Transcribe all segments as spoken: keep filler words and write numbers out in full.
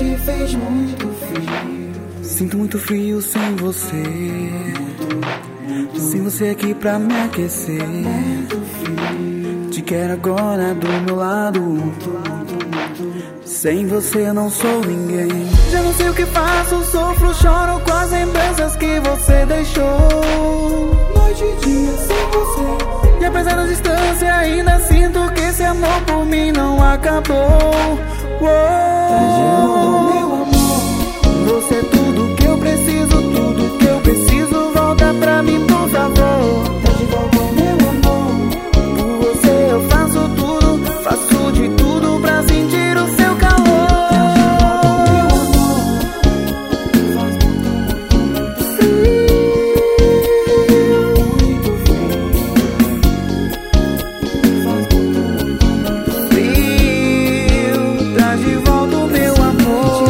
te fez muito frio. Sinto muito frio sem você, sem você aqui pra me aquecer. Te quero agora do meu lado, sem você não sou ninguém. Já não sei o que faço, sofro, choro com as lembranças que você deixou. Noite e dia sem você, e apesar da distância ainda sinto que esse amor por mim não acabou. Traz de volta meu amor. Você é tudo que eu preciso, tudo que eu preciso. Volta pra mim, por favor. Traz de volta meu amor. Por você eu faço tudo, faço de tudo pra sentir o seu calor. Traz de volta meu amor. Faz muito, muito frio. Muito frio. Faz muito, muito Frio, traz de volta o meu amor.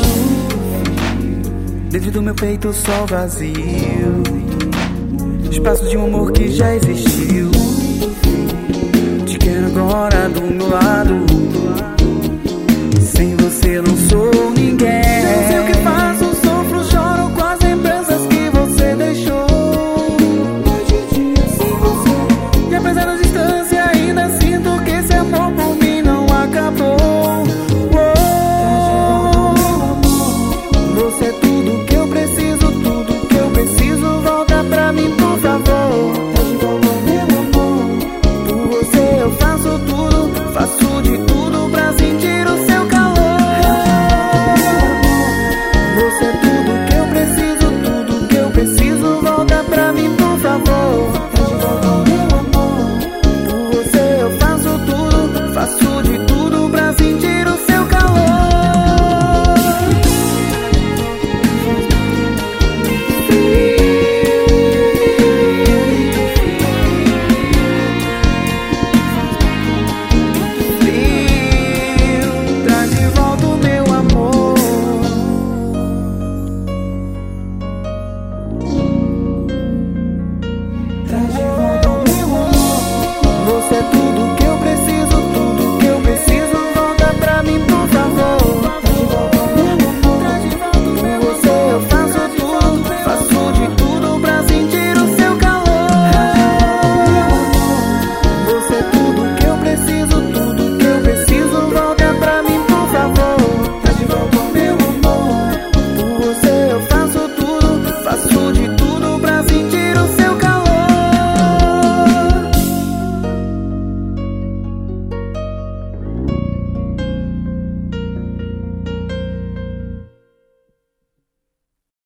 Dentro do meu peito só vazio, espaço de um amor que já existiu. Te quero agora do meu lado, sem você eu não sou ninguém.